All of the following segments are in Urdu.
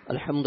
الحمد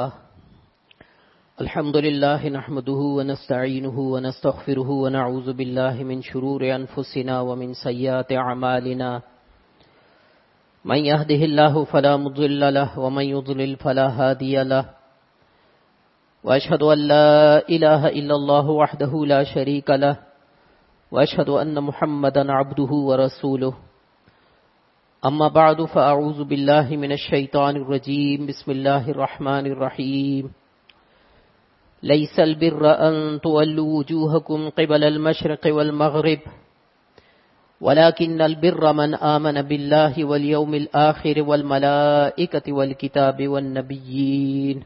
لله نحمده ونستعينه ونستغفره ونعوذ بالله من شرور أنفسنا ومن سيئات أعمالنا من يهده الله فلا مضل له ومن يضلل فلا هادي له وأشهد أن لا إله إلا الله وحده لا شريك له وأشهد أن محمدا عبده ورسوله أما بعد فأعوذ بالله من الشيطان الرجيم بسم الله الرحمن الرحيم ليس البر أن تولوا وجوهكم قبل المشرق والمغرب ولكن البر من آمن بالله واليوم الآخر والملائكة والكتاب والنبيين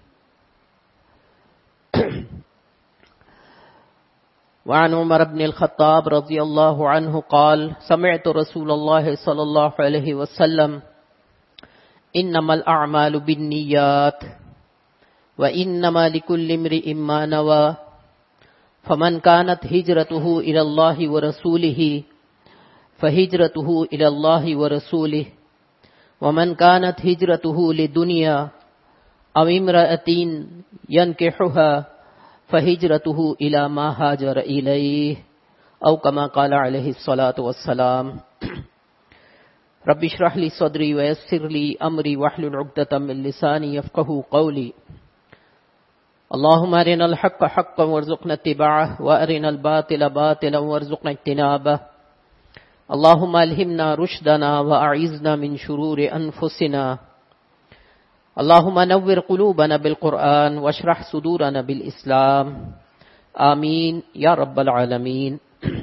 وعن عمر بن الخطاب رضي الله عنه قال سمعت رسول الله صلى الله عليه وسلم إنما الأعمال بالنيات وإنما لكل امرئ ما نوى فمن كانت هجرته إلى الله ورسوله فهجرته إلى الله ورسوله ومن كانت هجرته لدنيا أو امرأة ينكحها فهجرته إلى ما هاجر إليه أو كما قال عليه الصلاة والسلام رب اشرح لي صدري ويسر لي أمري واحلل عقدة من لساني يفقهوا قولي اللهم أرنا الحق حقا وارزقنا اتباعه وأرنا الباطل باطلا وارزقنا اجتنابه اللهم ألهمنا رشدنا وأعذنا من شرور أنفسنا اللهم نور قلوبنا بالقرآن واشرح صدورنا بالإسلام آمین یا رب العالمین۔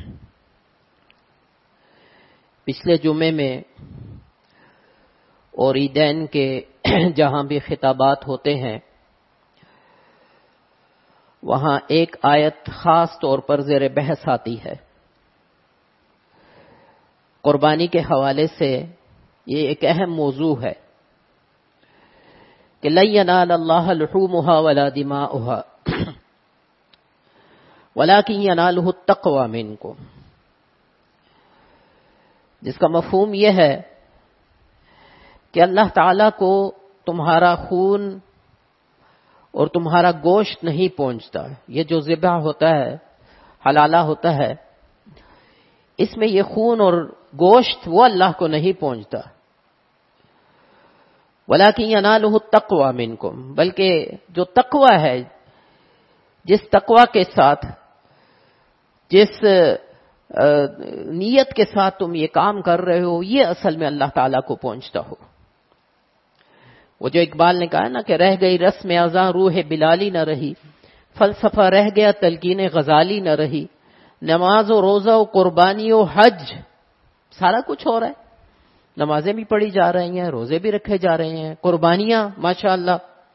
پچھلے جمعے میں اور عیدین کے جہاں بھی خطابات ہوتے ہیں وہاں ایک آیت خاص طور پر زیر بحث آتی ہے۔ قربانی کے حوالے سے یہ ایک اہم موضوع ہے کہ لن ینال اللہ لحومها ولا دماؤها ولکن ینالہ التقوی منکم، جس کا مفہوم یہ ہے کہ اللہ تعالیٰ کو تمہارا خون اور تمہارا گوشت نہیں پہنچتا۔ یہ جو ذبح ہوتا ہے، حلالہ ہوتا ہے، اس میں یہ خون اور گوشت وہ اللہ کو نہیں پہنچتا۔ وَلَكِنْ يَنَالُهُ التَّقْوَى مِنْكُمْ، بلکہ جو تقوی ہے، جس تقوی کے ساتھ، جس نیت کے ساتھ تم یہ کام کر رہے ہو، یہ اصل میں اللہ تعالیٰ کو پہنچتا ہو۔ وہ جو اقبال نے کہا نا کہ رہ گئی رسم اذاں روح بلالی نہ رہی، فلسفہ رہ گیا تلقین غزالی نہ رہی، نماز و روزہ و قربانی و حج سارا کچھ ہو رہا ہے، نمازیں بھی پڑھی جا رہی ہیں، روزے بھی رکھے جا رہے ہیں، قربانیاں ماشاءاللہ،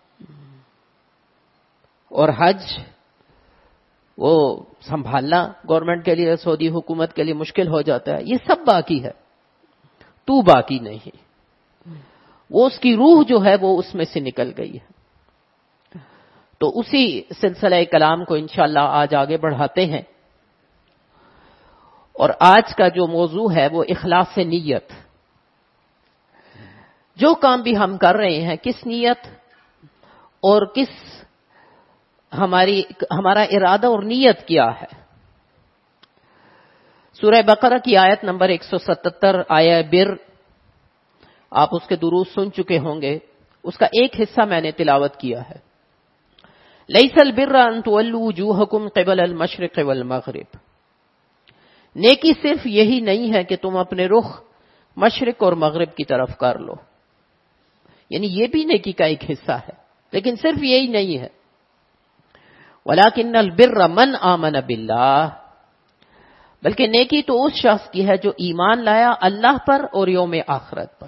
اور حج وہ سنبھالنا گورنمنٹ کے لیے، سعودی حکومت کے لیے مشکل ہو جاتا ہے۔ یہ سب باقی ہے، تو باقی نہیں، وہ اس کی روح جو ہے وہ اس میں سے نکل گئی ہے۔ تو اسی سلسلہ کلام کو انشاءاللہ آج آگے بڑھاتے ہیں، اور آج کا جو موضوع ہے وہ اخلاص نیت۔ جو کام بھی ہم کر رہے ہیں، کس نیت اور کس ہمارا ارادہ اور نیت کیا ہے۔ سورہ بقرہ کی آیت نمبر 177 آیہ بر، آپ اس کے دروس سن چکے ہوں گے، اس کا ایک حصہ میں نے تلاوت کیا ہے۔ لیس البر ان تولوا وجوہکم قبل المشرق والمغرب، نیکی صرف یہی نہیں ہے کہ تم اپنے رخ مشرق اور مغرب کی طرف کر لو، یعنی یہ بھی نیکی کا ایک حصہ ہے، لیکن صرف یہی نہیں ہے۔ وَلَكِنَّ الْبِرَّ مَنْ آمَنَ بِاللَّهِ، بلکہ نیکی تو اس شخص کی ہے جو ایمان لایا اللہ پر اور یوم آخرت پر۔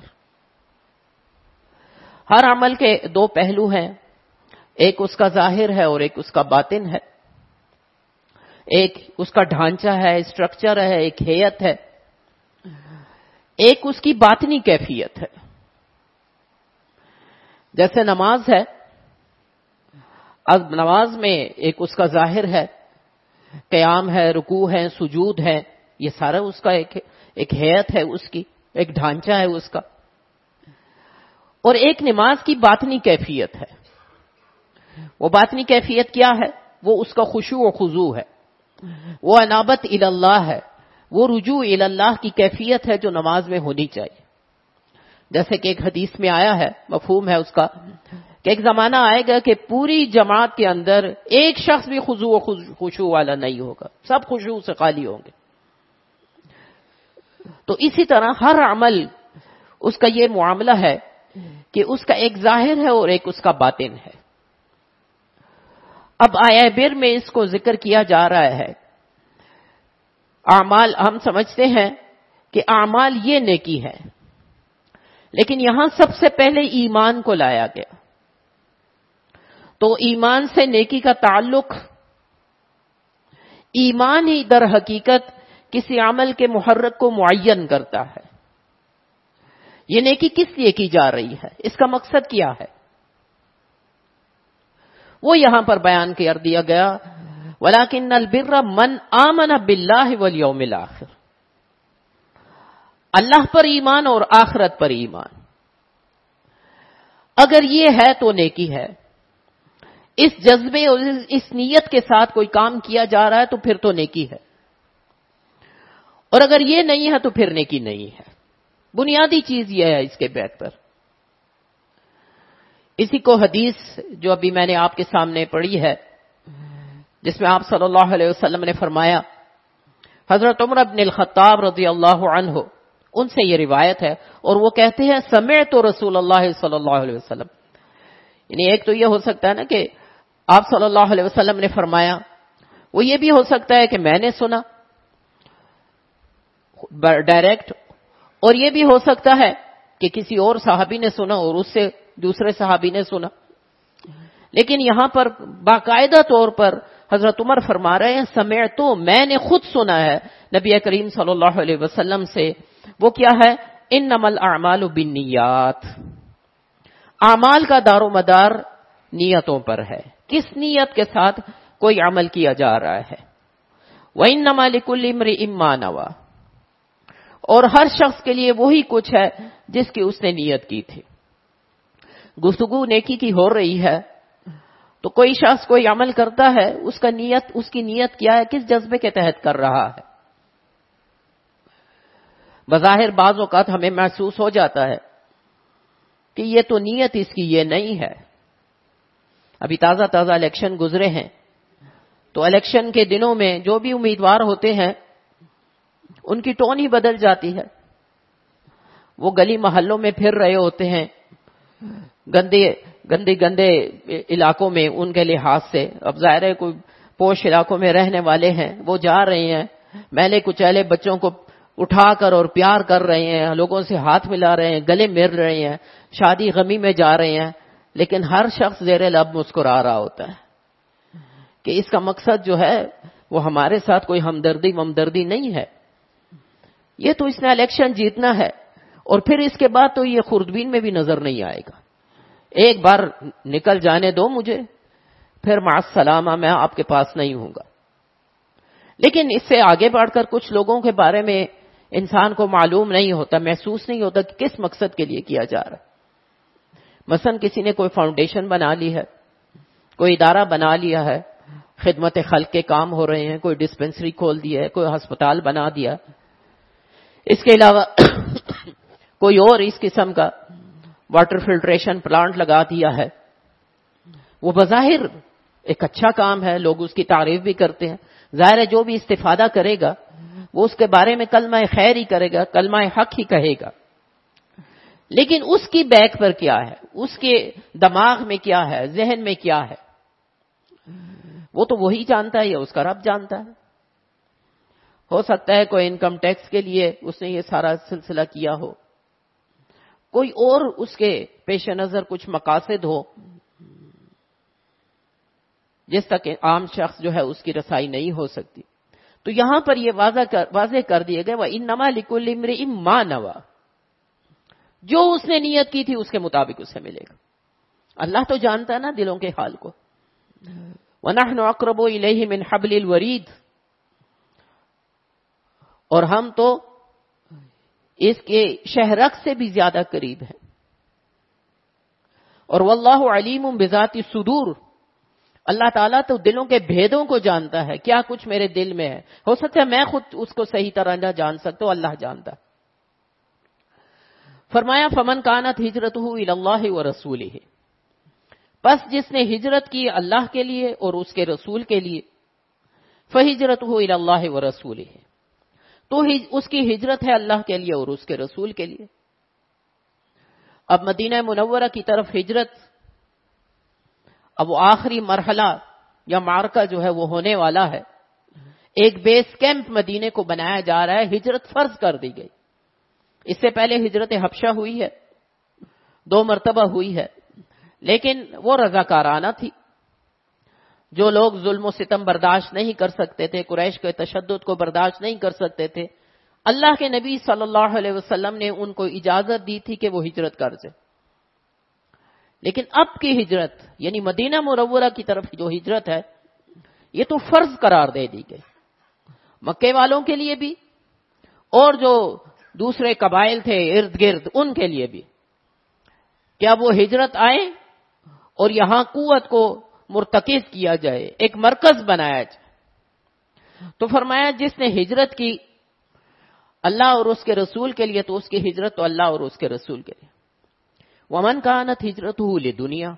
ہر عمل کے دو پہلو ہیں، ایک اس کا ظاہر ہے اور ایک اس کا باطن ہے، ایک اس کا ڈھانچہ ہے، اسٹرکچر ہے، ایک ہیئت ہے، ایک اس کی باطنی کیفیت ہے۔ جیسے نماز ہے، اب نماز میں ایک اس کا ظاہر ہے، قیام ہے، رکوع ہے، سجود ہے، یہ سارا اس کا ایک ہیئت ہے، اس کی ایک ڈھانچہ ہے اس کا، اور ایک نماز کی باطنی کیفیت ہے۔ وہ باطنی کیفیت کیا ہے؟ وہ اس کا خشوع و خضوع ہے، وہ انابت اللہ ہے، وہ رجوع اللہ کی کیفیت ہے جو نماز میں ہونی چاہیے. جیسے کہ ایک حدیث میں آیا ہے، مفہوم ہے اس کا کہ ایک زمانہ آئے گا کہ پوری جماعت کے اندر ایک شخص بھی خضوع و خشوع والا نہیں ہوگا، سب خشوع سے خالی ہوں گے. تو اسی طرح ہر عمل اس کا یہ معاملہ ہے کہ اس کا ایک ظاہر ہے اور ایک اس کا باطن ہے. اب آیہ بر میں اس کو ذکر کیا جا رہا ہے. اعمال ہم سمجھتے ہیں کہ اعمال یہ نیکی ہے، لیکن یہاں سب سے پہلے ایمان کو لایا گیا. تو ایمان سے نیکی کا تعلق، ایمان ہی در حقیقت کسی عمل کے محرک کو معین کرتا ہے. یہ نیکی کس لیے کی جا رہی ہے، اس کا مقصد کیا ہے، وہ یہاں پر بیان کر دیا گیا. وَلَكِنَّ الْبِرَّ مَنْ آمَنَ بِاللَّهِ وَالْيَوْمِ الْآخِرِ، اللہ پر ایمان اور آخرت پر ایمان. اگر یہ ہے تو نیکی ہے. اس جذبے اور اس نیت کے ساتھ کوئی کام کیا جا رہا ہے تو پھر تو نیکی ہے، اور اگر یہ نہیں ہے تو پھر نیکی نہیں ہے. بنیادی چیز یہ ہے اس کے بیک پر. اسی کو حدیث جو ابھی میں نے آپ کے سامنے پڑھی ہے، جس میں آپ صلی اللہ علیہ وسلم نے فرمایا، حضرت عمر بن الخطاب رضی اللہ عنہ ان سے یہ روایت ہے، اور وہ کہتے ہیں سمعت رسول اللہ صلی اللہ علیہ وسلم. یعنی ایک تو یہ ہو سکتا ہے نا کہ آپ صلی اللہ علیہ وسلم نے فرمایا، وہ یہ بھی ہو سکتا ہے کہ میں نے سنا ڈائریکٹ، اور یہ بھی ہو سکتا ہے کہ کسی اور صحابی نے سنا اور اس سے دوسرے صحابی نے سنا. لیکن یہاں پر باقاعدہ طور پر حضرت عمر فرما رہے ہیں سمعت، تو میں نے خود سنا ہے نبی کریم صلی اللہ علیہ وسلم سے. وہ کیا ہے؟ انما الاعمال بالنیات، اعمال کا دار و مدار نیتوں پر ہے. کس نیت کے ساتھ کوئی عمل کیا جا رہا ہے. وانما لکل امرئ ما نوى، اور ہر شخص کے لیے وہی کچھ ہے جس کی اس نے نیت کی تھی. گفتگو نیکی کی ہو رہی ہے تو کوئی شخص کوئی عمل کرتا ہے، اس کی نیت کیا ہے، کس جذبے کے تحت کر رہا ہے. بظاہر بعض اوقات ہمیں محسوس ہو جاتا ہے کہ یہ تو نیت اس کی یہ نہیں ہے. ابھی تازہ تازہ الیکشن گزرے ہیں، تو الیکشن کے دنوں میں جو بھی امیدوار ہوتے ہیں ان کی ٹون ہی بدل جاتی ہے. وہ گلی محلوں میں پھر رہے ہوتے ہیں، گندے علاقوں میں ان کے لحاظ سے. اب ظاہر ہے کوئی پوش علاقوں میں رہنے والے ہیں، وہ جا رہے ہیں میلے کچیلے بچوں کو اٹھا کر اور پیار کر رہے ہیں، لوگوں سے ہاتھ ملا رہے ہیں، گلے مل رہے ہیں، شادی غمی میں جا رہے ہیں. لیکن ہر شخص زیر لب مسکرا رہا ہوتا ہے کہ اس کا مقصد جو ہے وہ ہمارے ساتھ کوئی ہمدردی نہیں ہے. یہ تو اس نے الیکشن جیتنا ہے، اور پھر اس کے بعد تو یہ خوردبین میں بھی نظر نہیں آئے گا. ایک بار نکل جانے دو مجھے، پھر مع السلامہ، میں آپ کے پاس نہیں ہوں گا. لیکن اس سے آگے بڑھ کر کچھ لوگوں کے بارے میں انسان کو معلوم نہیں ہوتا، محسوس نہیں ہوتا کہ کس مقصد کے لیے کیا جا رہا ہے. مثلا کسی نے کوئی فاؤنڈیشن بنا لی ہے، کوئی ادارہ بنا لیا ہے، خدمت خلق کے کام ہو رہے ہیں، کوئی ڈسپنسری کھول دی ہے، کوئی ہسپتال بنا دیا، اس کے علاوہ کوئی اور اس قسم کا واٹر فلٹریشن پلانٹ لگا دیا ہے. وہ بظاہر ایک اچھا کام ہے، لوگ اس کی تعریف بھی کرتے ہیں. ظاہر ہے جو بھی استفادہ کرے گا وہ اس کے بارے میں کلمہ خیر ہی کرے گا، کلمہ حق ہی کہے گا. لیکن اس کی بیک پر کیا ہے، اس کے دماغ میں کیا ہے، ذہن میں کیا ہے، وہ تو وہی جانتا ہے یا اس کا رب جانتا ہے. ہو سکتا ہے کوئی انکم ٹیکس کے لیے اس نے یہ سارا سلسلہ کیا ہو، کوئی اور اس کے پیش نظر کچھ مقاصد ہو جس تک عام شخص جو ہے اس کی رسائی نہیں ہو سکتی. تو یہاں پر یہ واضح کر دیے گئے وَإِنَّمَا لِكُلِّ امْرِئٍ مَا نَوَى، جو اس نے نیت کی تھی اس کے مطابق اسے ملے گا. اللہ تو جانتا ہے نا دلوں کے حال کو. وَنَحْنُ أَقْرَبُ إِلَيْهِ مِنْ حَبْلِ الْوَرِيدِ، اور ہم تو اس کے شہرک سے بھی زیادہ قریب ہیں. اور واللہ علیم بذات الصدور، اللہ تعالیٰ تو دلوں کے بھیدوں کو جانتا ہے، کیا کچھ میرے دل میں ہے، ہو سکتا ہے میں خود اس کو صحیح طرح نہ جان سکتا ہوں، اللہ جانتا. فرمایا فمن کانت ہجرتہ الی اللہ ورسولہ، پس جس نے ہجرت کی اللہ کے لیے اور اس کے رسول کے لیے، فہجرتہ الی اللہ ورسولہ، تو اس کی ہجرت ہے اللہ کے لیے اور اس کے رسول کے لیے. اب مدینہ منورہ کی طرف ہجرت، اب وہ آخری مرحلہ یا معرکہ جو ہے وہ ہونے والا ہے. ایک بیس کیمپ مدینے کو بنایا جا رہا ہے، ہجرت فرض کر دی گئی. اس سے پہلے ہجرت حبشہ ہوئی ہے، 2 مرتبہ ہوئی ہے، لیکن وہ رضاکارانہ تھی. جو لوگ ظلم و ستم برداشت نہیں کر سکتے تھے، قریش کے تشدد کو برداشت نہیں کر سکتے تھے، اللہ کے نبی صلی اللہ علیہ وسلم نے ان کو اجازت دی تھی کہ وہ ہجرت کر دیں. لیکن اب کی ہجرت یعنی مدینہ منورہ کی طرف جو ہجرت ہے یہ تو فرض قرار دے دی گئی، مکے والوں کے لیے بھی اور جو دوسرے قبائل تھے ارد گرد ان کے لیے بھی. کیا وہ ہجرت آئے اور یہاں قوت کو مرتکز کیا جائے، ایک مرکز بنایا جائے. تو فرمایا جس نے ہجرت کی اللہ اور اس کے رسول کے لیے تو اس کی ہجرت تو اللہ اور اس کے رسول کے لیے. ومن کانت ہجرتہ لدنیا،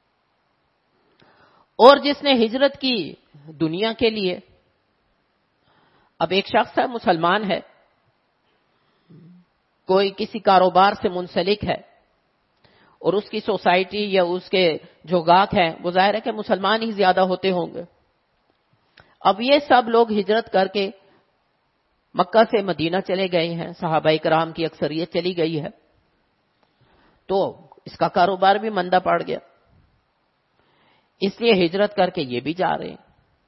اور جس نے ہجرت کی دنیا کے لیے. اب ایک شخص ہے، مسلمان ہے، کوئی کسی کاروبار سے منسلک ہے اور اس کی سوسائٹی یا اس کے جو گاہک ہیں وہ ظاہر ہے کہ مسلمان ہی زیادہ ہوتے ہوں گے. اب یہ سب لوگ ہجرت کر کے مکہ سے مدینہ چلے گئے ہیں، صحابہ کرام کی اکثریت چلی گئی ہے، تو اس کا کاروبار بھی مندہ پڑ گیا، اس لیے ہجرت کر کے یہ بھی جا رہے ہیں.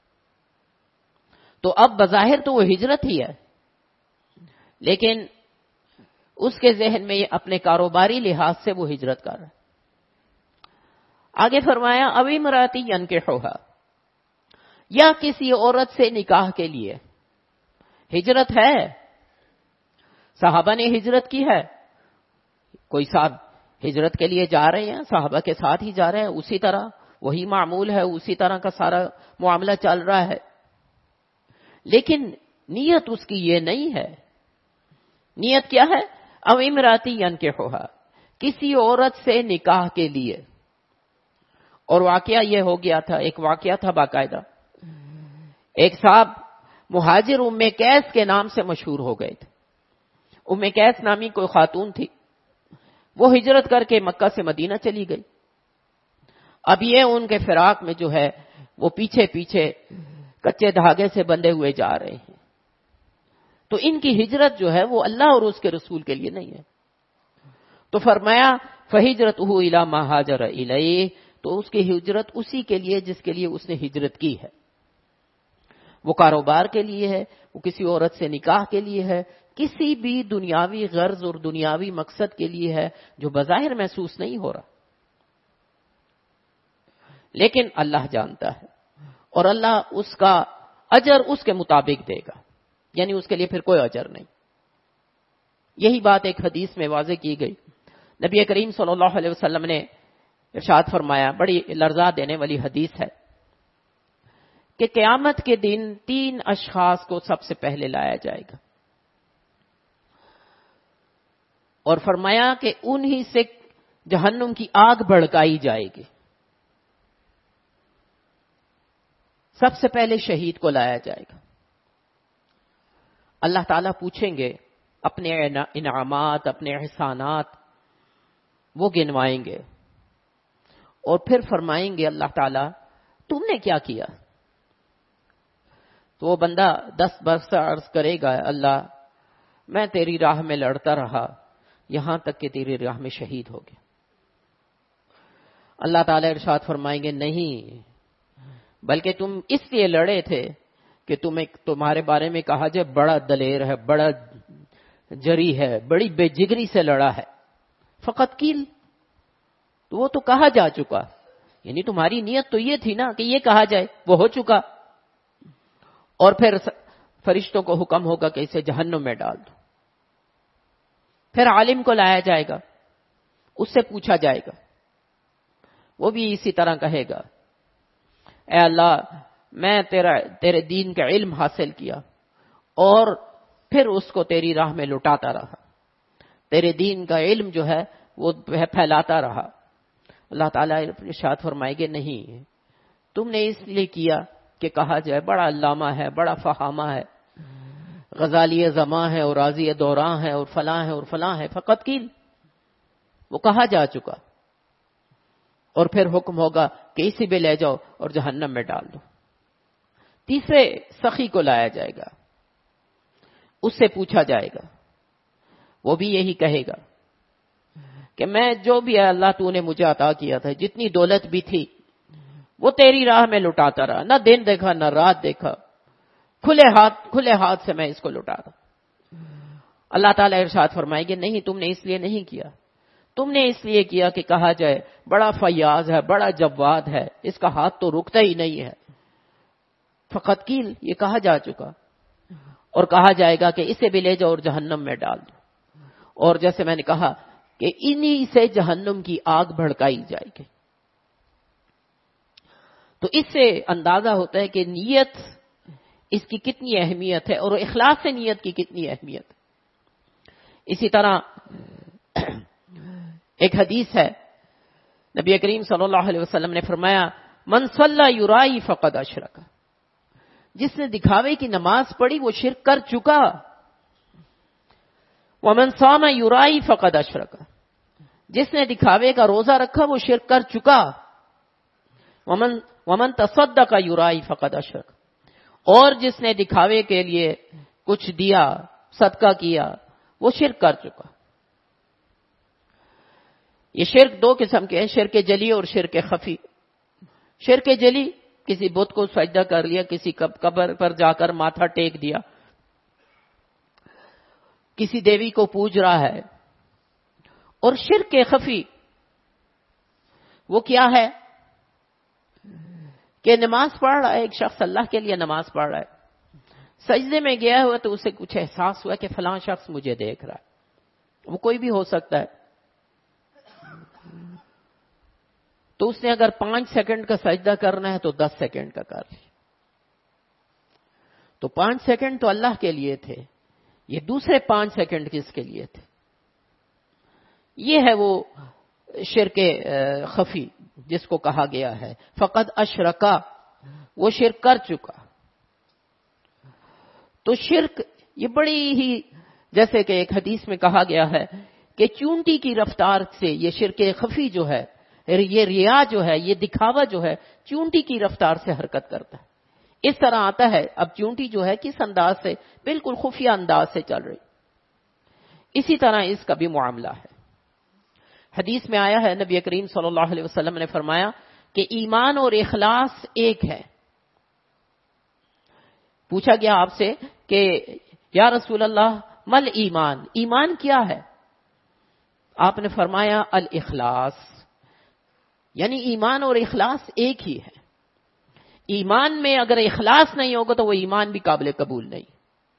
تو اب بظاہر تو وہ ہجرت ہی ہے، لیکن اس کے ذہن میں یہ اپنے کاروباری لحاظ سے وہ ہجرت کر رہا ہے. آگے فرمایا او امراتی ینکحھا، یا کسی عورت سے نکاح کے لیے ہجرت ہے. صحابہ نے ہجرت کی ہے، کوئی صاحب ہجرت کے لیے جا رہے ہیں، صحابہ کے ساتھ ہی جا رہے ہیں، اسی طرح وہی معمول ہے، اسی طرح کا سارا معاملہ چل رہا ہے، لیکن نیت اس کی یہ نہیں ہے. نیت کیا ہے؟ او امراتی ینکحھا، کسی عورت سے نکاح کے لیے. اور واقعہ یہ ہو گیا تھا، ایک واقعہ تھا باقاعدہ، ایک صاحب مہاجر ام قیس کے نام سے مشہور ہو گئے تھے. ام قیس نامی کوئی خاتون تھی، وہ ہجرت کر کے مکہ سے مدینہ چلی گئی. اب یہ ان کے فراق میں جو ہے وہ پیچھے پیچھے کچے دھاگے سے بندھے ہوئے جا رہے ہیں. تو ان کی ہجرت جو ہے وہ اللہ اور اس کے رسول کے لیے نہیں ہے. تو فرمایا فہجرتہ الی ما ہاجر الیہ، تو اس کی ہجرت اسی کے لیے جس کے لیے اس نے ہجرت کی ہے. وہ کاروبار کے لیے ہے، وہ کسی عورت سے نکاح کے لیے ہے، کسی بھی دنیاوی غرض اور دنیاوی مقصد کے لیے ہے جو بظاہر محسوس نہیں ہو رہا، لیکن اللہ جانتا ہے اور اللہ اس کا اجر اس کے مطابق دے گا، یعنی اس کے لیے پھر کوئی اجر نہیں. یہی بات ایک حدیث میں واضح کی گئی. نبی کریم صلی اللہ علیہ وسلم نے ارشاد فرمایا، بڑی لرزا دینے والی حدیث ہے، کہ قیامت کے دن 3 اشخاص کو سب سے پہلے لایا جائے گا، اور فرمایا کہ انہی سے جہنم کی آگ بھڑکائی جائے گی. سب سے پہلے شہید کو لایا جائے گا. اللہ تعالیٰ پوچھیں گے اپنے انعامات، اپنے احسانات وہ گنوائیں گے، اور پھر فرمائیں گے اللہ تعالیٰ تم نے کیا کیا؟ تو وہ بندہ 10 برس عرض کرے گا، اللہ میں تیری راہ میں لڑتا رہا یہاں تک کہ تیری راہ میں شہید ہو گیا. اللہ تعالیٰ ارشاد فرمائیں گے نہیں، بلکہ تم اس لیے لڑے تھے کہ تمہارے بارے میں کہا جائے بڑا دلیر ہے، بڑا جری ہے، بڑی بے جگری سے لڑا ہے. فقط کیل، تو وہ تو کہا جا چکا، یعنی تمہاری نیت تو یہ تھی نا کہ یہ کہا جائے، وہ ہو چکا. اور پھر فرشتوں کو حکم ہوگا کہ اسے جہنم میں ڈال دو. پھر عالم کو لایا جائے گا، اس سے پوچھا جائے گا، وہ بھی اسی طرح کہے گا. اے اللہ میں تیرے دین کا علم حاصل کیا اور پھر اس کو تیری راہ میں لٹاتا رہا، تیرے دین کا علم جو ہے وہ پھیلاتا رہا۔ اللہ تعالیٰ ارشاد فرمائے گے نہیں، تم نے اس لیے کیا کہ کہا جائے بڑا علامہ ہے، بڑا فہامہ ہے، غزالی زماں ہے اور راضی دوراں ہے اور فلاں ہے اور فلاں ہے، فقط قیل، وہ کہا جا چکا، اور پھر حکم ہوگا کہ اسی بھی لے جاؤ اور جہنم میں ڈال دو۔ تیسرے سخی کو لایا جائے گا، اس سے پوچھا جائے گا، وہ بھی یہی کہے گا کہ میں جو بھی ہے اللہ تو نے مجھے عطا کیا تھا، جتنی دولت بھی تھی وہ تیری راہ میں لٹاتا رہا، نہ دن دیکھا نہ رات دیکھا، کھلے ہاتھ سے میں اس کو لٹا رہا۔ اللہ تعالیٰ ارشاد فرمائے گے نہیں، تم نے اس لیے نہیں کیا، تم نے اس لیے کیا کہ کہا جائے بڑا فیاض ہے، بڑا جواد ہے، اس کا ہاتھ تو رکتا ہی نہیں ہے، فقط قیل، یہ کہا جا چکا، اور کہا جائے گا کہ اسے بھی لے جاؤ اور جہنم میں ڈال دو۔ اور جیسے میں نے کہا کہ انہی سے جہنم کی آگ بھڑکائی جائے گی۔ تو اس سے اندازہ ہوتا ہے کہ نیت اس کی کتنی اہمیت ہے اور اخلاص سے نیت کی کتنی اہمیت ہے۔ اسی طرح ایک حدیث ہے، نبی کریم صلی اللہ علیہ وسلم نے فرمایا من صلی یرائی فقد اشرک، جس نے دکھاوے کی نماز پڑھی وہ شرک کر چکا، ومن صام یرائی فقد اشرک، جس نے دکھاوے کا روزہ رکھا وہ شرک کر چکا، ومن تصدق یرائی فقد اشرک، اور جس نے دکھاوے کے لیے کچھ دیا، صدقہ کیا، وہ شرک کر چکا۔ یہ شرک دو قسم کے ہیں، شرک جلی اور شرک خفی۔ شرک جلی، کسی بت کو سجدہ کر لیا، کسی قبر پر جا کر ماتھا ٹیک دیا، کسی دیوی کو پوج رہا ہے۔ اور شرک خفی وہ کیا ہے کہ نماز پڑھ رہا ہے، ایک شخص اللہ کے لیے نماز پڑھ رہا ہے، سجدے میں گیا ہوا تو اسے کچھ احساس ہوا کہ فلاں شخص مجھے دیکھ رہا ہے، وہ کوئی بھی ہو سکتا ہے، تو اس نے اگر 5 سیکنڈ کا سجدہ کرنا ہے تو 10 سیکنڈ کا کر لیا۔ تو 5 سیکنڈ تو اللہ کے لیے تھے، یہ دوسرے 5 سیکنڈ کس کے لیے تھے؟ یہ ہے وہ شرک خفی جس کو کہا گیا ہے فقد اشرکا، وہ شرک کر چکا۔ تو شرک یہ بڑی ہی، جیسے کہ ایک حدیث میں کہا گیا ہے کہ چونٹی کی رفتار سے یہ شرک خفی جو ہے، یہ ریا جو ہے، یہ دکھاوا جو ہے، چونٹی کی رفتار سے حرکت کرتا ہے۔ اس طرح آتا ہے، اب چونٹی جو ہے کس انداز سے، بالکل خفیہ انداز سے چل رہی، اسی طرح اس کا بھی معاملہ ہے۔ حدیث میں آیا ہے، نبی کریم صلی اللہ علیہ وسلم نے فرمایا کہ ایمان اور اخلاص ایک ہے۔ پوچھا گیا آپ سے کہ یا رسول اللہ مل ایمان، ایمان کیا ہے؟ آپ نے فرمایا الاخلاص، یعنی ایمان اور اخلاص ایک ہی ہے۔ ایمان میں اگر اخلاص نہیں ہوگا تو وہ ایمان بھی قابل قبول نہیں۔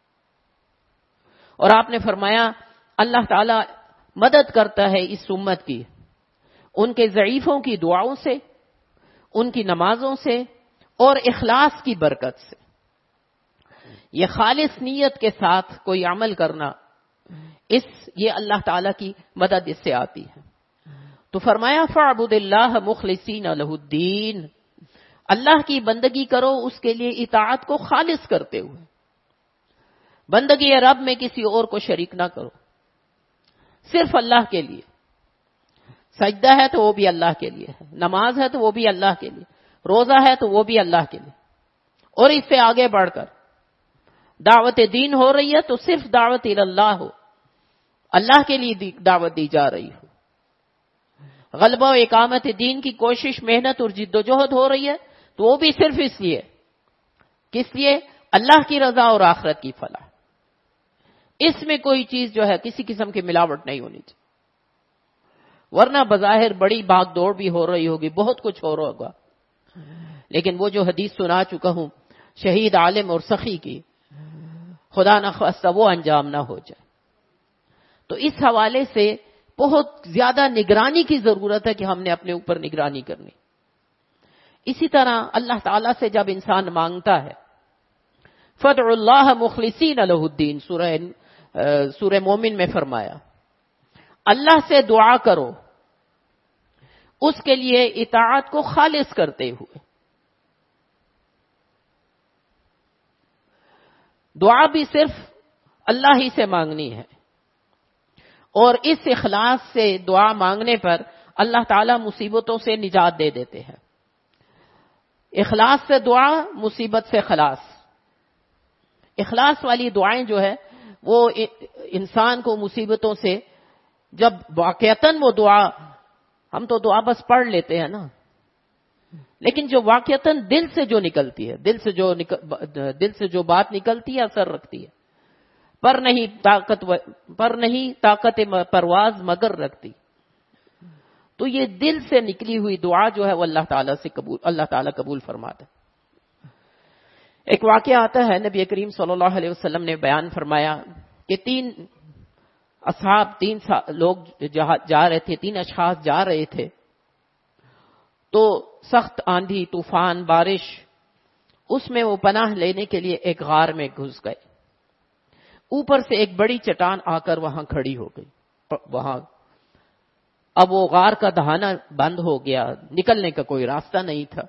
اور آپ نے فرمایا اللہ تعالی مدد کرتا ہے اس امت کی ان کے ضعیفوں کی دعاؤں سے، ان کی نمازوں سے اور اخلاص کی برکت سے۔ یہ خالص نیت کے ساتھ کوئی عمل کرنا، یہ اللہ تعالی کی مدد اس سے آتی ہے۔ تو فرمایا فاعبد اللہ مخلصین لہ الدین، اللہ کی بندگی کرو اس کے لیے اطاعت کو خالص کرتے ہوئے، بندگی رب میں کسی اور کو شریک نہ کرو، صرف اللہ کے لیے۔ سجدہ ہے تو وہ بھی اللہ کے لیے ہے، نماز ہے تو وہ بھی اللہ کے لیے، روزہ ہے تو وہ بھی اللہ کے لیے، اور اس سے آگے بڑھ کر دعوت دین ہو رہی ہے تو صرف دعوت اللہ ہو، اللہ کے لیے دعوت دی جا رہی ہو۔ غلبہ و اقامت دین کی کوشش، محنت اور جد و جہد ہو رہی ہے تو وہ بھی صرف اس لیے، کس لیے؟ اللہ کی رضا اور آخرت کی فلاح۔ اس میں کوئی چیز جو ہے کسی قسم کی ملاوٹ نہیں ہونی چاہیے، ورنہ بظاہر بڑی بھاگ دوڑ بھی ہو رہی ہوگی، بہت کچھ ہو رہا ہوگا، لیکن وہ جو حدیث سنا چکا ہوں شہید، عالم اور سخی کی، خدا نخواستہ وہ انجام نہ ہو جائے۔ تو اس حوالے سے بہت زیادہ نگرانی کی ضرورت ہے کہ ہم نے اپنے اوپر نگرانی کرنی۔ اسی طرح اللہ تعالیٰ سے جب انسان مانگتا ہے، فَادْعُوا اللَّهَ مُخْلِصِينَ لَهُ الدِّينَ، سورہ مومن میں فرمایا اللہ سے دعا کرو اس کے لیے اطاعت کو خالص کرتے ہوئے. دعا بھی صرف اللہ ہی سے مانگنی ہے، اور اس اخلاص سے دعا مانگنے پر اللہ تعالیٰ مصیبتوں سے نجات دے دیتے ہیں. اخلاص سے دعا، مصیبت سے خلاص. اخلاص والی دعائیں جو ہے وہ انسان کو مصیبتوں سے، جب واقعتاً وہ دعا، ہم تو دعا بس پڑھ لیتے ہیں نا، لیکن جو واقعتاً دل سے جو نکلتی ہے، دل سے جو بات نکلتی ہے اثر رکھتی ہے. پر نہیں طاقت پرواز مگر رکھتی. تو یہ دل سے نکلی ہوئی دعا جو ہے وہ اللہ تعالیٰ قبول فرماتا ہے. ایک واقعہ آتا ہے، نبی کریم صلی اللہ علیہ وسلم نے بیان فرمایا کہ تین لوگ جا رہے تھے، تین اشخاص جا رہے تھے، تو سخت آندھی، طوفان، بارش، اس میں وہ پناہ لینے کے لیے ایک غار میں گھس گئے. اوپر سے ایک بڑی چٹان آ کر وہاں کھڑی ہو گئی. اب وہ غار کا دہانہ بند ہو گیا، نکلنے کا کوئی راستہ نہیں تھا.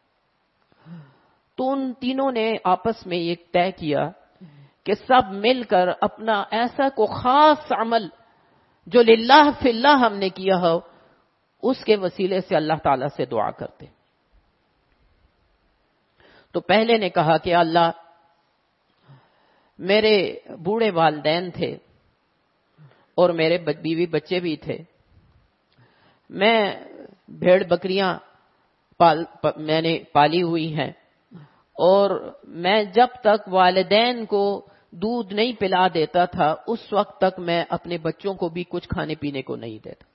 تو ان تینوں نے آپس میں یہ طے کیا کہ سب مل کر اپنا ایسا کو خاص عمل جو للہ فی اللہ ہم نے کیا ہو، اس کے وسیلے سے اللہ تعالیٰ سے دعا کرتے. تو پہلے نے کہا کہ اللہ، میرے بوڑھے والدین تھے اور میرے بیوی بچے بھی تھے. میں بھیڑ بکریاں میں نے پالی ہوئی ہیں، اور میں جب تک والدین کو دودھ نہیں پلا دیتا تھا اس وقت تک میں اپنے بچوں کو بھی کچھ کھانے پینے کو نہیں دیتا.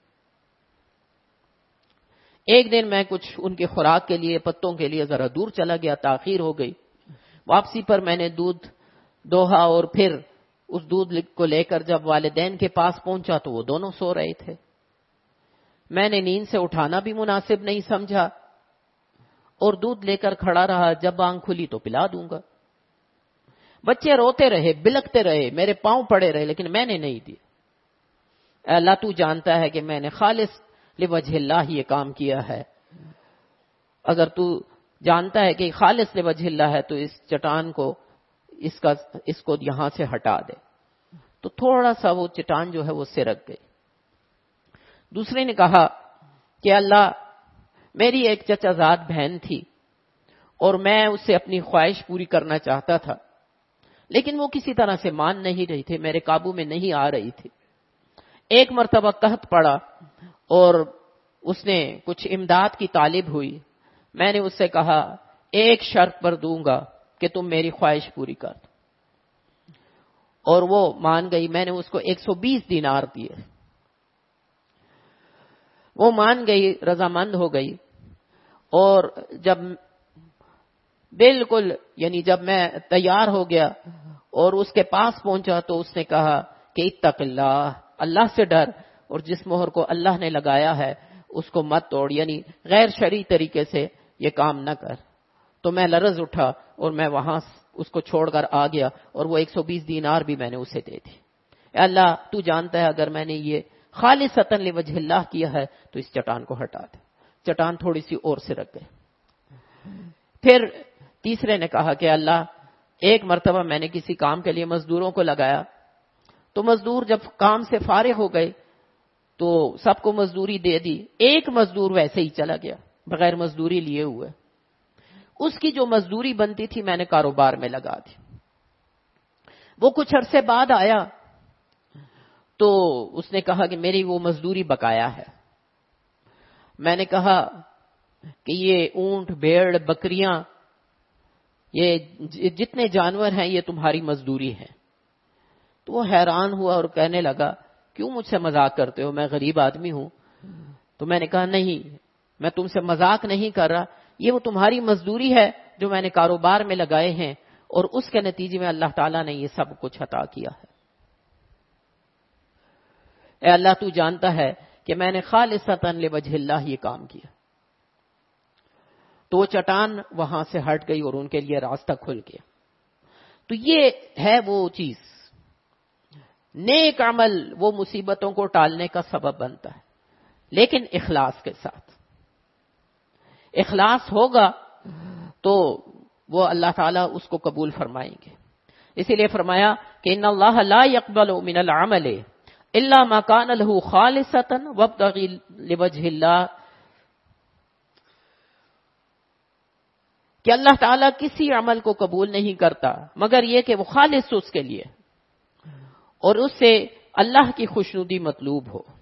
ایک دن میں کچھ ان کے خوراک کے لیے، پتوں کے لیے ذرا دور چلا گیا، تاخیر ہو گئی. واپسی پر میں نے دودھ دوہا، اور پھر اس دودھ کو لے کر جب والدین کے پاس پہنچا تو وہ دونوں سو رہے تھے. میں نے نیند سے اٹھانا بھی مناسب نہیں سمجھا اور دودھ لے کر کھڑا رہا. جب آنکھ کھلی تو پلا دوں گا. بچے روتے رہے، بلکتے رہے، میرے پاؤں پڑے رہے، لیکن میں نے نہیں دیا. اے اللہ، تو جانتا ہے کہ میں نے خالص لوجہ اللہ یہ کام کیا ہے. اگر تو جانتا ہے کہ خالص لوجہ اللہ ہے تو اس چٹان کو، اس کو یہاں سے ہٹا دے. تو تھوڑا سا وہ چٹان جو ہے وہ سرک گئی. دوسرے نے کہا کہ اللہ، میری ایک چچا زاد بہن تھی اور میں اس سے اپنی خواہش پوری کرنا چاہتا تھا، لیکن وہ کسی طرح سے مان نہیں رہی تھی، میرے قابو میں نہیں آ رہی تھی. ایک مرتبہ قحط پڑا اور اس نے کچھ امداد کی طالب ہوئی. میں نے اس سے کہا ایک شرط پر دوں گا کہ تم میری خواہش پوری کر دو، اور وہ مان گئی. میں نے اس کو 120 دینار دیے. وہ مان گئی، رضامند ہو گئی. اور جب بالکل جب میں تیار ہو گیا اور اس کے پاس پہنچا تو اس نے کہا کہ اتق اللہ، اللہ سے ڈر، اور جس مہر کو اللہ نے لگایا ہے اس کو مت توڑ، غیر شرعی طریقے سے یہ کام نہ کر. تو میں لرز اٹھا اور میں وہاں اس کو چھوڑ کر آ گیا، اور وہ 120 دینار بھی میں نے اسے دے دی. اے اللہ، تو جانتا ہے اگر میں نے یہ خالصتاً لوجہ اللہ کیا ہے تو اس چٹان کو ہٹا دے. چٹان تھوڑی سی اور سے رکھ گئے. پھر تیسرے نے کہا کہ اللہ، ایک مرتبہ میں نے کسی کام کے لیے مزدوروں کو لگایا، تو مزدور جب کام سے فارغ ہو گئے تو سب کو مزدوری دے دی. ایک مزدور ویسے ہی چلا گیا بغیر مزدوری لیے ہوئے. اس کی جو مزدوری بنتی تھی میں نے کاروبار میں لگا دی. وہ کچھ عرصے بعد آیا تو اس نے کہا کہ میری وہ مزدوری بقایا ہے. میں نے کہا کہ یہ اونٹ، بھیڑ، بکریاں، یہ جتنے جانور ہیں یہ تمہاری مزدوری ہے. تو وہ حیران ہوا اور کہنے لگا کیوں مجھ سے مذاق کرتے ہو، میں غریب آدمی ہوں. تو میں نے کہا نہیں، میں تم سے مذاق نہیں کر رہا، یہ وہ تمہاری مزدوری ہے جو میں نے کاروبار میں لگائے ہیں، اور اس کے نتیجے میں اللہ تعالیٰ نے یہ سب کچھ عطا کیا ہے. اے اللہ، تو جانتا ہے کہ میں نے خالصتاً لوجہ اللہ یہ کام کیا. تو وہ چٹان وہاں سے ہٹ گئی اور ان کے لیے راستہ کھل گیا۔ تو یہ ہے وہ چیز، نیک عمل وہ مصیبتوں کو ٹالنے کا سبب بنتا ہے، لیکن اخلاص کے ساتھ۔ اخلاص ہوگا تو وہ اللہ تعالیٰ اس کو قبول فرمائیں گے۔ اسی لیے فرمایا کہ ان اللہ لا يقبل من العمل الا ما كان له خالصا وابتغي لوجه اللہ، کہ اللہ تعالیٰ کسی عمل کو قبول نہیں کرتا مگر یہ کہ وہ خالص اس کے لیے اور اس سے اللہ کی خوشنودی مطلوب ہو۔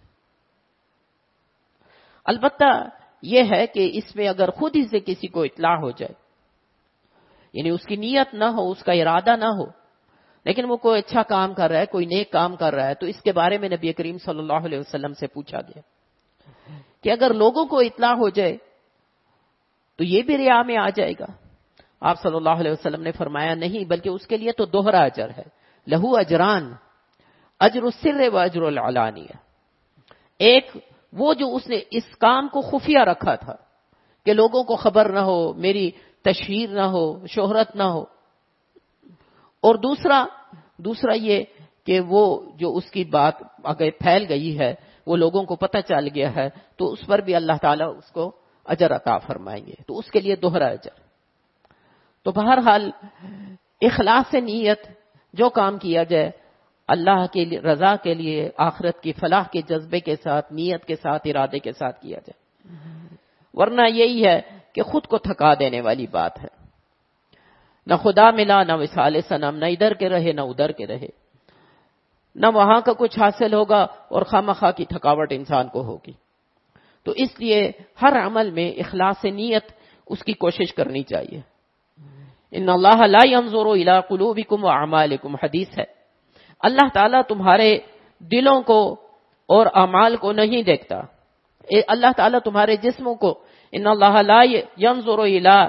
البتہ یہ ہے کہ اس میں اگر خود ہی سے کسی کو اطلاع ہو جائے، یعنی اس کی نیت نہ ہو، اس کا ارادہ نہ ہو، لیکن وہ کوئی اچھا کام کر رہا ہے، کوئی نیک کام کر رہا ہے، تو اس کے بارے میں نبی کریم صلی اللہ علیہ وسلم سے پوچھا گیا کہ اگر لوگوں کو اطلاع ہو جائے تو یہ بھی ریا میں آ جائے گا؟ آپ صلی اللہ علیہ وسلم نے فرمایا نہیں، بلکہ اس کے لیے تو دوہرا اجر ہے، لہو اجران، اجر السر و اجر العلانیہ۔ ایک وہ جو اس نے اس کام کو خفیہ رکھا تھا کہ لوگوں کو خبر نہ ہو، میری تشہیر نہ ہو، شہرت نہ ہو، اور دوسرا یہ کہ وہ جو اس کی بات اگر پھیل گئی ہے، وہ لوگوں کو پتہ چل گیا ہے، تو اس پر بھی اللہ تعالیٰ اس کو اجر عطا فرمائیں گے، تو اس کے لیے دوہرا اجر۔ تو بہرحال اخلاص نیت، جو کام کیا جائے اللہ کی رضا کے لیے، آخرت کی فلاح کے جذبے کے ساتھ، نیت کے ساتھ، ارادے کے ساتھ کیا جائے، ورنہ یہی ہے کہ خود کو تھکا دینے والی بات ہے۔ نہ خدا ملا، نہ وصال صنم، نہ ادھر کے رہے نہ ادھر کے رہے، نہ وہاں کا کچھ حاصل ہوگا اور خامخواہ کی تھکاوٹ انسان کو ہوگی۔ تو اس لیے ہر عمل میں اخلاص نیت اس کی کوشش کرنی چاہیے۔ ان اللہ لا ينظر الى قلوبكم واعمالكم، حدیث ہے، اللہ تعالیٰ تمہارے دلوں کو اور اعمال کو نہیں دیکھتا، اللہ تعالیٰ تمہارے جسموں کو، ان اللہ لا ينظر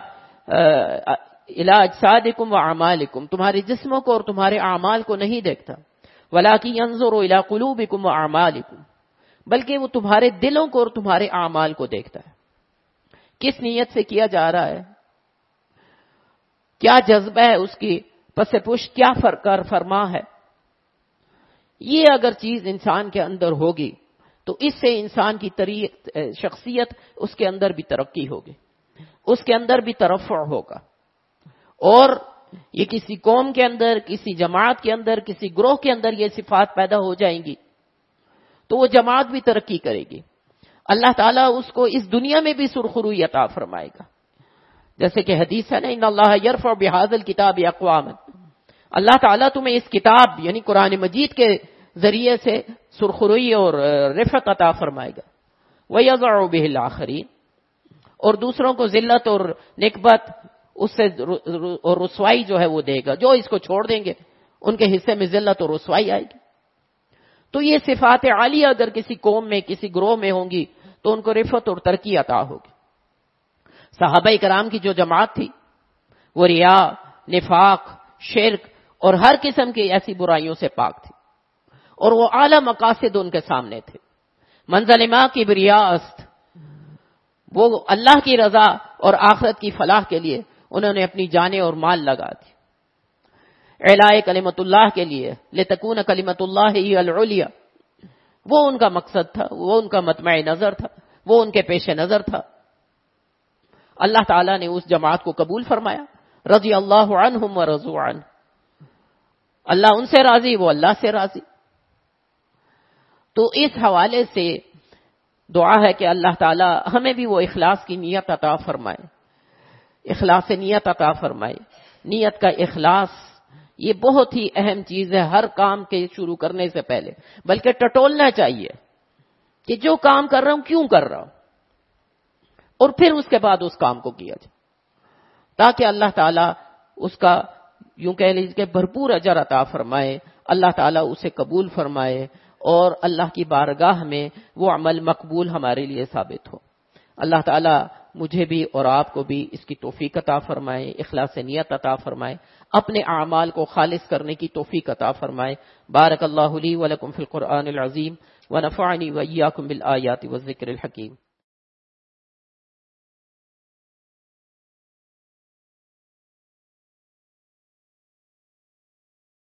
الى اجسادکم واعمالکم، تمہارے جسموں کو اور تمہارے اعمال کو نہیں دیکھتا، ولکن ينظر الى قلوبکم واعمالکم، بلکہ وہ تمہارے دلوں کو اور تمہارے اعمال کو دیکھتا ہے۔ کس نیت سے کیا جا رہا ہے، کیا جذبہ ہے، اس کی پس پشت کیا فرما ہے، یہ اگر چیز انسان کے اندر ہوگی تو اس سے انسان کی شخصیت، اس کے اندر بھی ترقی ہوگی، اس کے اندر بھی ترفع ہوگا، اور یہ کسی قوم کے اندر، کسی جماعت کے اندر، کسی گروہ کے اندر یہ صفات پیدا ہو جائیں گی تو وہ جماعت بھی ترقی کرے گی، اللہ تعالیٰ اس کو اس دنیا میں بھی سرخروئی عطا فرمائے گا۔ جیسے کہ حدیث ہے نا، ان اللہ یرفع بہذا الکتاب اقواما، اللہ تعالیٰ تمہیں اس کتاب یعنی قرآن مجید کے ذریعے سے سرخروئی اور رفعت عطا فرمائے گا، وَيَضَعُ بِهِ الْآخَرِينَ، اور دوسروں کو ذلت اور نکبت اس سے اور رسوائی جو ہے وہ دے گا، جو اس کو چھوڑ دیں گے ان کے حصے میں ذلت اور رسوائی آئے گی۔ تو یہ صفات عالیہ اگر کسی قوم میں، کسی گروہ میں ہوں گی تو ان کو رفعت اور ترقی عطا ہوگی۔ صحابہ کرام کی جو جماعت تھی وہ ریا، نفاق، شرک اور ہر قسم کی ایسی برائیوں سے پاک تھی، اور وہ اعلیٰ مقاصد ان کے سامنے تھے۔ منزل ما کبریاء است، وہ اللہ کی رضا اور آخرت کی فلاح کے لیے انہوں نے اپنی جانیں اور مال لگا دی، اعلاء کلمت اللہ کے لیے، لتکون کلمت اللہ ہی العلیٰ، وہ ان کا مقصد تھا، وہ ان کا مطمع نظر تھا، وہ ان کے پیش نظر تھا۔ اللہ تعالیٰ نے اس جماعت کو قبول فرمایا، رضی اللہ عنہم ورضوا عنہ، اللہ ان سے راضی، وہ اللہ سے راضی۔ تو اس حوالے سے دعا ہے کہ اللہ تعالیٰ ہمیں بھی وہ اخلاص کی نیت عطا فرمائے، اخلاص نیت عطا فرمائے۔ نیت کا اخلاص یہ بہت ہی اہم چیز ہے ہر کام کے شروع کرنے سے پہلے، بلکہ ٹٹولنا چاہیے کہ جو کام کر رہا ہوں کیوں کر رہا ہوں، اور پھر اس کے بعد اس کام کو کیا جائے، تاکہ اللہ تعالیٰ اس کا یوں کہہ لیجیے کہ بھرپور اجر عطا فرمائے، اللہ تعالیٰ اسے قبول فرمائے، اور اللہ کی بارگاہ میں وہ عمل مقبول ہمارے لیے ثابت ہو۔ اللہ تعالیٰ مجھے بھی اور آپ کو بھی اس کی توفیق عطا فرمائے، اخلاص نیت عطا فرمائے، اپنے اعمال کو خالص کرنے کی توفیق عطا فرمائے۔ بارک اللہ لی ولکم فی القرآن العظیم ونفعنی وإیاکم بالآیات والذکر الحکیم۔